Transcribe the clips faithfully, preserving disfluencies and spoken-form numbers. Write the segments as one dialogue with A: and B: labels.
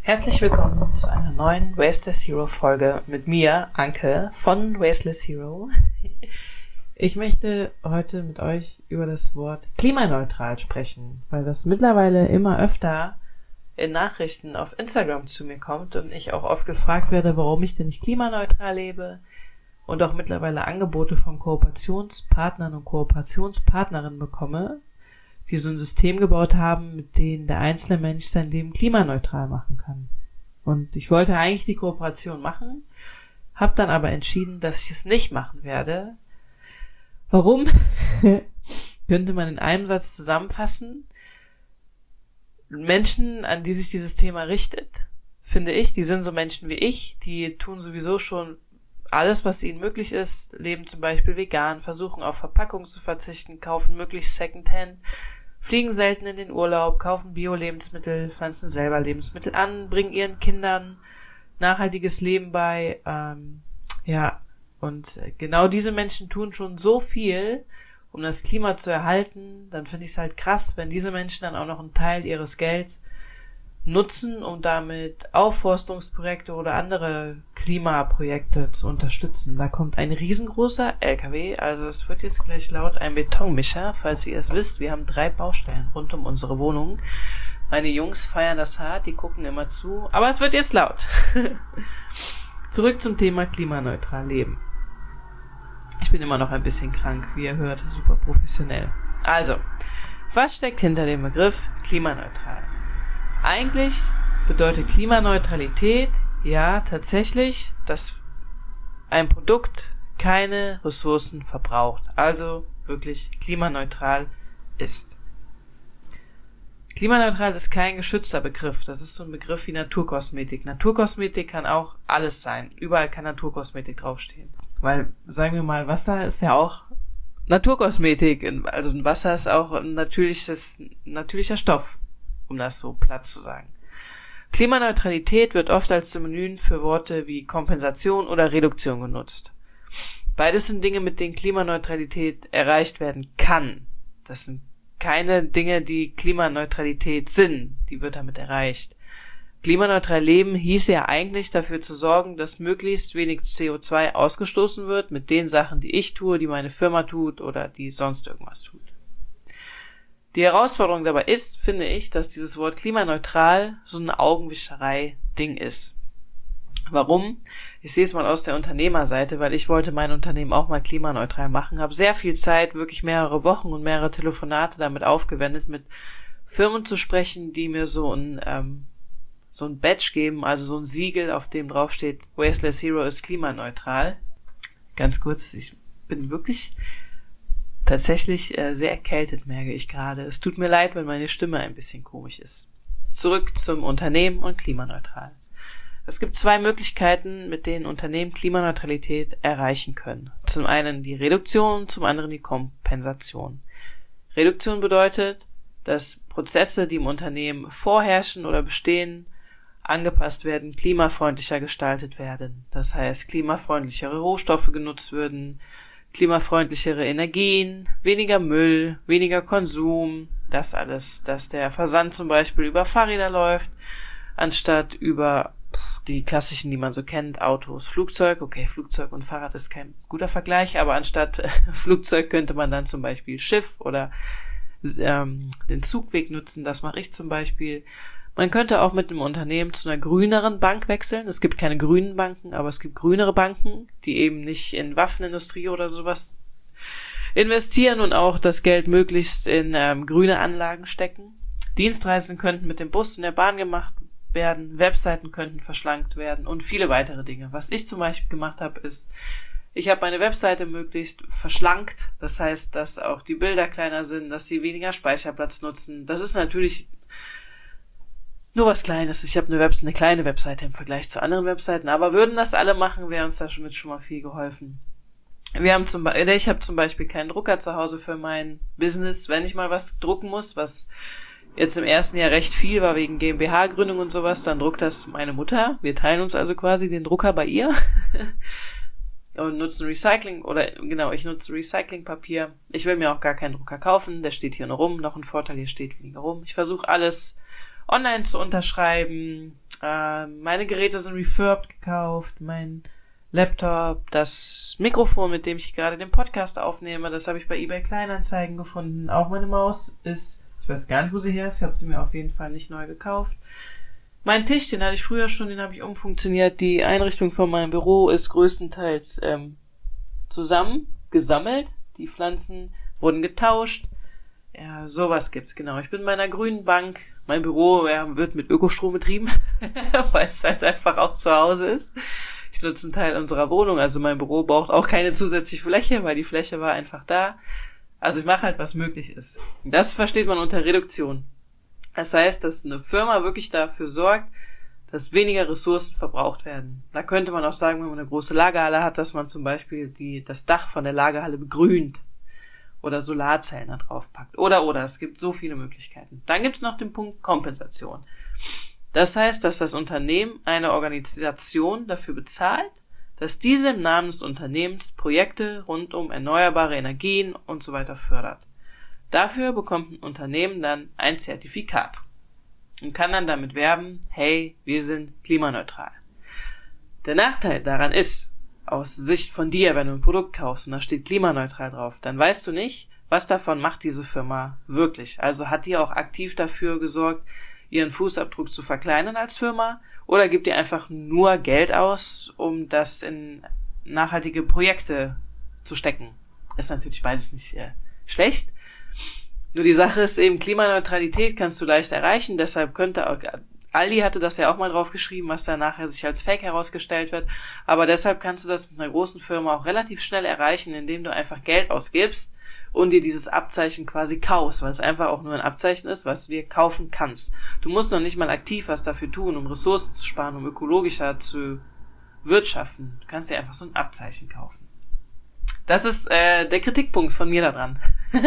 A: Herzlich willkommen zu einer neuen Wasteless Hero Folge mit mir, Anke von Wasteless Hero. Ich möchte heute mit euch über das Wort klimaneutral sprechen, weil das mittlerweile immer öfter in Nachrichten auf Instagram zu mir kommt und ich auch oft gefragt werde, warum ich denn nicht klimaneutral lebe und auch mittlerweile Angebote von Kooperationspartnern und Kooperationspartnerinnen bekomme, die so ein System gebaut haben, mit dem der einzelne Mensch sein Leben klimaneutral machen kann. Und ich wollte eigentlich die Kooperation machen, habe dann aber entschieden, dass ich es nicht machen werde. Warum? Könnte man in einem Satz zusammenfassen. Menschen, an die sich dieses Thema richtet, finde ich, die sind so Menschen wie ich, die tun sowieso schon alles, was ihnen möglich ist, leben zum Beispiel vegan, versuchen auf Verpackung zu verzichten, kaufen möglichst Secondhand, fliegen selten in den Urlaub, kaufen Bio-Lebensmittel, pflanzen selber Lebensmittel an, bringen ihren Kindern nachhaltiges Leben bei. Ähm, ja, und genau diese Menschen tun schon so viel, um das Klima zu erhalten. Dann finde ich es halt krass, wenn diese Menschen dann auch noch einen Teil ihres Gelds nutzen, um damit Aufforstungsprojekte oder andere Klimaprojekte zu unterstützen. Da kommt ein riesengroßer L K W, also es wird jetzt gleich laut, ein Betonmischer, falls ihr es wisst. Wir haben drei Baustellen rund um unsere Wohnung. Meine Jungs feiern das hart, die gucken immer zu, aber es wird jetzt laut. Zurück zum Thema klimaneutral leben. Ich bin immer noch ein bisschen krank, wie ihr hört, super professionell. Also, was steckt hinter dem Begriff klimaneutral? Eigentlich bedeutet Klimaneutralität ja tatsächlich, dass ein Produkt keine Ressourcen verbraucht, also wirklich klimaneutral ist. Klimaneutral ist kein geschützter Begriff, das ist so ein Begriff wie Naturkosmetik. Naturkosmetik kann auch alles sein, überall kann Naturkosmetik draufstehen. Weil, sagen wir mal, Wasser ist ja auch Naturkosmetik, also ein Wasser ist auch ein natürliches, natürlicher Stoff, um das so platt zu sagen. Klimaneutralität wird oft als Synonym für Worte wie Kompensation oder Reduktion genutzt. Beides sind Dinge, mit denen Klimaneutralität erreicht werden kann. Das sind keine Dinge, die Klimaneutralität sind. Die wird damit erreicht. Klimaneutral leben hieß ja eigentlich dafür zu sorgen, dass möglichst wenig C O zwei ausgestoßen wird mit den Sachen, die ich tue, die meine Firma tut oder die sonst irgendwas tut. Die Herausforderung dabei ist, finde ich, dass dieses Wort klimaneutral so eine Augenwischerei-Ding ist. Warum? Ich sehe es mal aus der Unternehmerseite, weil ich wollte mein Unternehmen auch mal klimaneutral machen, habe sehr viel Zeit, wirklich mehrere Wochen und mehrere Telefonate damit aufgewendet, mit Firmen zu sprechen, die mir so ein ähm, so ein Badge geben, also so ein Siegel, auf dem drauf steht, Wasteless Hero ist klimaneutral. Ganz kurz, ich bin wirklich tatsächlich äh, sehr erkältet, merke ich gerade. Es tut mir leid, wenn meine Stimme ein bisschen komisch ist. Zurück zum Unternehmen und klimaneutral. Es gibt zwei Möglichkeiten, mit denen Unternehmen Klimaneutralität erreichen können. Zum einen die Reduktion, zum anderen die Kompensation. Reduktion bedeutet, dass Prozesse, die im Unternehmen vorherrschen oder bestehen, angepasst werden, klimafreundlicher gestaltet werden. Das heißt, klimafreundlichere Rohstoffe genutzt würden, klimafreundlichere Energien, weniger Müll, weniger Konsum, das alles, dass der Versand zum Beispiel über Fahrräder läuft, anstatt über die klassischen, die man so kennt, Autos, Flugzeug. Okay, Flugzeug und Fahrrad ist kein guter Vergleich, aber anstatt Flugzeug könnte man dann zum Beispiel Schiff oder ähm, den Zugweg nutzen, das mache ich zum Beispiel. Man könnte auch mit einem Unternehmen zu einer grüneren Bank wechseln. Es gibt keine grünen Banken, aber es gibt grünere Banken, die eben nicht in Waffenindustrie oder sowas investieren und auch das Geld möglichst in ähm, grüne Anlagen stecken. Dienstreisen könnten mit dem Bus und der Bahn gemacht werden, Webseiten könnten verschlankt werden und viele weitere Dinge. Was ich zum Beispiel gemacht habe, ist, ich habe meine Webseite möglichst verschlankt. Das heißt, dass auch die Bilder kleiner sind, dass sie weniger Speicherplatz nutzen. Das ist natürlich nur was Kleines. Ich habe eine, Web- eine kleine Webseite im Vergleich zu anderen Webseiten, aber würden das alle machen, wäre uns damit schon mal viel geholfen. Wir haben zum Beispiel, ich habe zum Beispiel keinen Drucker zu Hause für mein Business, wenn ich mal was drucken muss, was jetzt im ersten Jahr recht viel war wegen GmbH-Gründung und sowas, dann druckt das meine Mutter. Wir teilen uns also quasi den Drucker bei ihr und nutzen Recycling, oder genau, ich nutze Recyclingpapier. Ich will mir auch gar keinen Drucker kaufen, der steht hier nur rum. Noch ein Vorteil, hier steht weniger rum. Ich versuche alles online zu unterschreiben, Äh, meine Geräte sind refurbed gekauft, mein Laptop, das Mikrofon, mit dem ich gerade den Podcast aufnehme, das habe ich bei eBay Kleinanzeigen gefunden. Auch meine Maus ist, ich weiß gar nicht, wo sie her ist, ich habe sie mir auf jeden Fall nicht neu gekauft. Mein Tisch, den hatte ich früher schon, den habe ich umfunktioniert. Die Einrichtung von meinem Büro ist größtenteils ähm, zusammen gesammelt. Die Pflanzen wurden getauscht. Ja, sowas gibt's, genau. Ich bin bei einer grünen Bank. Mein Büro ja, wird mit Ökostrom betrieben, weil es halt einfach auch zu Hause ist. Ich nutze einen Teil unserer Wohnung, also mein Büro braucht auch keine zusätzliche Fläche, weil die Fläche war einfach da. Also ich mache halt, was möglich ist. Das versteht man unter Reduktion. Das heißt, dass eine Firma wirklich dafür sorgt, dass weniger Ressourcen verbraucht werden. Da könnte man auch sagen, wenn man eine große Lagerhalle hat, dass man zum Beispiel die, das Dach von der Lagerhalle begrünt oder Solarzellen da drauf packt. Oder, oder, es gibt so viele Möglichkeiten. Dann gibt es noch den Punkt Kompensation. Das heißt, dass das Unternehmen eine Organisation dafür bezahlt, dass diese im Namen des Unternehmens Projekte rund um erneuerbare Energien und so weiter fördert. Dafür bekommt ein Unternehmen dann ein Zertifikat und kann dann damit werben, hey, wir sind klimaneutral. Der Nachteil daran ist, aus Sicht von dir, wenn du ein Produkt kaufst und da steht klimaneutral drauf, dann weißt du nicht, was davon macht diese Firma wirklich. Also hat die auch aktiv dafür gesorgt, ihren Fußabdruck zu verkleinern als Firma, oder gibt ihr einfach nur Geld aus, um das in nachhaltige Projekte zu stecken. Ist natürlich beides nicht äh, schlecht. Nur die Sache ist eben, Klimaneutralität kannst du leicht erreichen, deshalb könnte auch, Aldi hatte das ja auch mal drauf geschrieben, was dann nachher sich als Fake herausgestellt wird, aber deshalb kannst du das mit einer großen Firma auch relativ schnell erreichen, indem du einfach Geld ausgibst und dir dieses Abzeichen quasi kaufst, weil es einfach auch nur ein Abzeichen ist, was du dir kaufen kannst. Du musst noch nicht mal aktiv was dafür tun, um Ressourcen zu sparen, um ökologischer zu wirtschaften. Du kannst dir einfach so ein Abzeichen kaufen. Das ist äh, der Kritikpunkt von mir daran.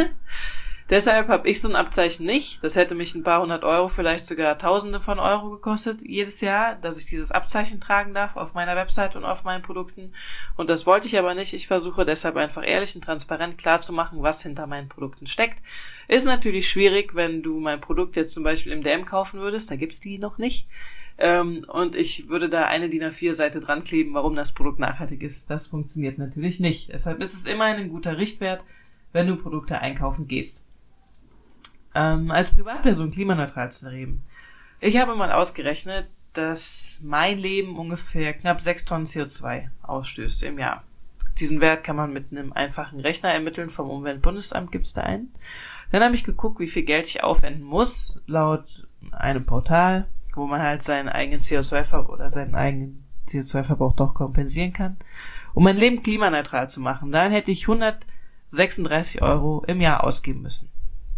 A: Deshalb habe ich so ein Abzeichen nicht. Das hätte mich ein paar hundert Euro, vielleicht sogar Tausende von Euro gekostet jedes Jahr, dass ich dieses Abzeichen tragen darf auf meiner Website und auf meinen Produkten. Und das wollte ich aber nicht. Ich versuche deshalb einfach ehrlich und transparent klarzumachen, was hinter meinen Produkten steckt. Ist natürlich schwierig, wenn du mein Produkt jetzt zum Beispiel im D M kaufen würdest. Da gibt's die noch nicht. Ähm, und ich würde da eine D I N A vier Seite dran kleben, warum das Produkt nachhaltig ist. Das funktioniert natürlich nicht. Deshalb ist es immerhin ein guter Richtwert, wenn du Produkte einkaufen gehst. Ähm, als Privatperson klimaneutral zu leben. Ich habe mal ausgerechnet, dass mein Leben ungefähr knapp sechs Tonnen C O zwei ausstößt im Jahr. Diesen Wert kann man mit einem einfachen Rechner ermitteln, vom Umweltbundesamt gibt's da einen. Dann habe ich geguckt, wie viel Geld ich aufwenden muss, laut einem Portal, wo man halt seinen eigenen C O zwei Verbrauch oder seinen eigenen C O zwei Verbrauch doch kompensieren kann. Um mein Leben klimaneutral zu machen, dann hätte ich hundertsechsunddreißig Euro im Jahr ausgeben müssen.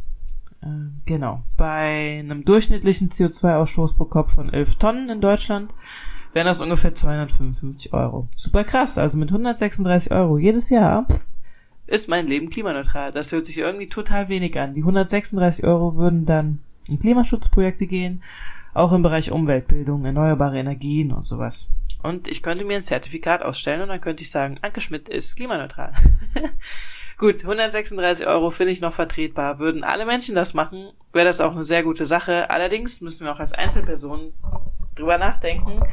A: Genau. Bei einem durchschnittlichen C O zwei Ausstoß pro Kopf von elf Tonnen in Deutschland wären das ungefähr zweihundertfünfundfünfzig Euro. Super krass. Also mit hundertsechsunddreißig Euro jedes Jahr ist mein Leben klimaneutral. Das hört sich irgendwie total wenig an. Die hundertsechsunddreißig Euro würden dann in Klimaschutzprojekte gehen, auch im Bereich Umweltbildung, erneuerbare Energien und sowas. Und ich könnte mir ein Zertifikat ausstellen und dann könnte ich sagen, Anke Schmidt ist klimaneutral. Gut, hundertsechsunddreißig Euro finde ich noch vertretbar. Würden alle Menschen das machen, wäre das auch eine sehr gute Sache. Allerdings müssen wir auch als Einzelpersonen drüber nachdenken.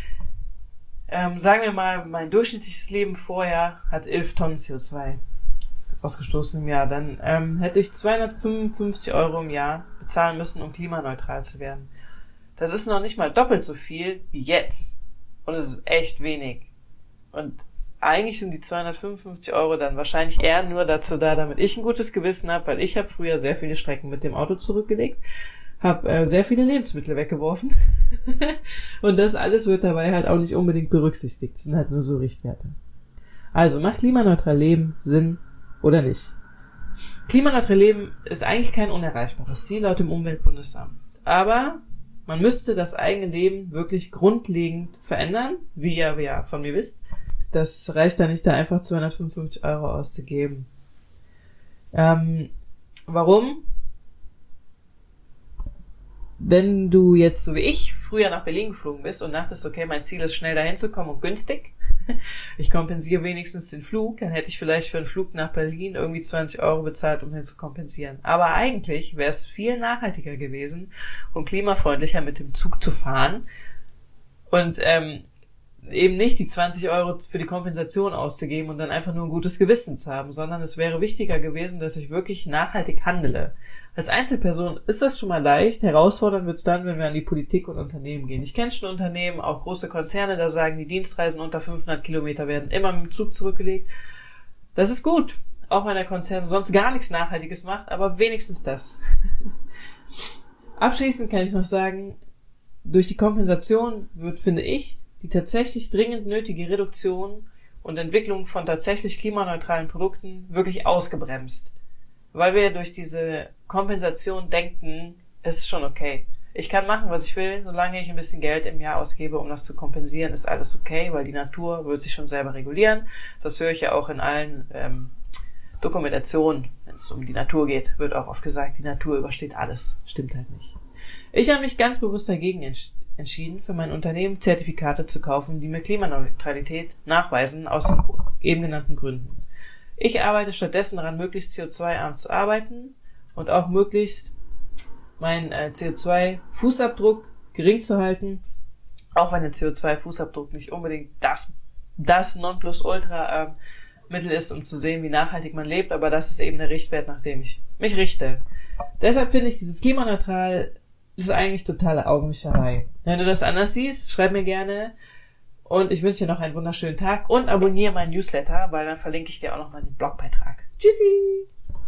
A: Ähm, sagen wir mal, mein durchschnittliches Leben vorher hat elf Tonnen C O zwei ausgestoßen im Jahr. Dann ähm, hätte ich zweihundertfünfundfünfzig Euro im Jahr bezahlen müssen, um klimaneutral zu werden. Das ist noch nicht mal doppelt so viel wie jetzt. Und es ist echt wenig. Und eigentlich sind die zweihundertfünfundfünfzig Euro dann wahrscheinlich eher nur dazu da, damit ich ein gutes Gewissen habe, weil ich habe früher sehr viele Strecken mit dem Auto zurückgelegt, habe äh, sehr viele Lebensmittel weggeworfen und das alles wird dabei halt auch nicht unbedingt berücksichtigt. Das sind halt nur so Richtwerte. Also, macht klimaneutral Leben Sinn oder nicht? Klimaneutral Leben ist eigentlich kein unerreichbares Ziel laut dem Umweltbundesamt. Aber man müsste das eigene Leben wirklich grundlegend verändern, wie ihr ja von mir wisst. Das reicht da nicht, da einfach zweihundertfünfundfünfzig Euro auszugeben. Ähm, warum? Wenn du jetzt, so wie ich, früher nach Berlin geflogen bist und dachtest, okay, mein Ziel ist, schnell dahin zu kommen und günstig, ich kompensiere wenigstens den Flug, dann hätte ich vielleicht für einen Flug nach Berlin irgendwie zwanzig Euro bezahlt, um den zu kompensieren. Aber eigentlich wäre es viel nachhaltiger gewesen und klimafreundlicher, mit dem Zug zu fahren, Und ähm, eben nicht die zwanzig Euro für die Kompensation auszugeben und dann einfach nur ein gutes Gewissen zu haben, sondern es wäre wichtiger gewesen, dass ich wirklich nachhaltig handele. Als Einzelperson ist das schon mal leicht, herausfordernd wird's dann, wenn wir an die Politik und Unternehmen gehen. Ich kenne schon Unternehmen, auch große Konzerne, da sagen, die Dienstreisen unter fünfhundert Kilometer werden immer mit dem Zug zurückgelegt. Das ist gut, auch wenn der Konzern sonst gar nichts Nachhaltiges macht, aber wenigstens das. Abschließend kann ich noch sagen, durch die Kompensation wird, finde ich, die tatsächlich dringend nötige Reduktion und Entwicklung von tatsächlich klimaneutralen Produkten wirklich ausgebremst. Weil wir durch diese Kompensation denken, es ist schon okay. Ich kann machen, was ich will, solange ich ein bisschen Geld im Jahr ausgebe, um das zu kompensieren, ist alles okay, weil die Natur wird sich schon selber regulieren. Das höre ich ja auch in allen ähm, Dokumentationen, wenn es um die Natur geht, wird auch oft gesagt, die Natur übersteht alles. Stimmt halt nicht. Ich habe mich ganz bewusst dagegen entsch- entschieden, für mein Unternehmen Zertifikate zu kaufen, die mir Klimaneutralität nachweisen, aus den eben genannten Gründen. Ich arbeite stattdessen daran, möglichst C O zwei arm zu arbeiten und auch möglichst meinen äh, C O zwei Fußabdruck gering zu halten, auch wenn der C O zwei Fußabdruck nicht unbedingt das, das Nonplusultra äh, Mittel ist, um zu sehen, wie nachhaltig man lebt, aber das ist eben der Richtwert, nach dem ich mich richte. Deshalb finde ich, dieses klimaneutral ist eigentlich totale Augenwischerei. Wenn du das anders siehst, schreib mir gerne. Und ich wünsche dir noch einen wunderschönen Tag und abonniere meinen Newsletter, weil dann verlinke ich dir auch noch mal den Blogbeitrag. Tschüssi!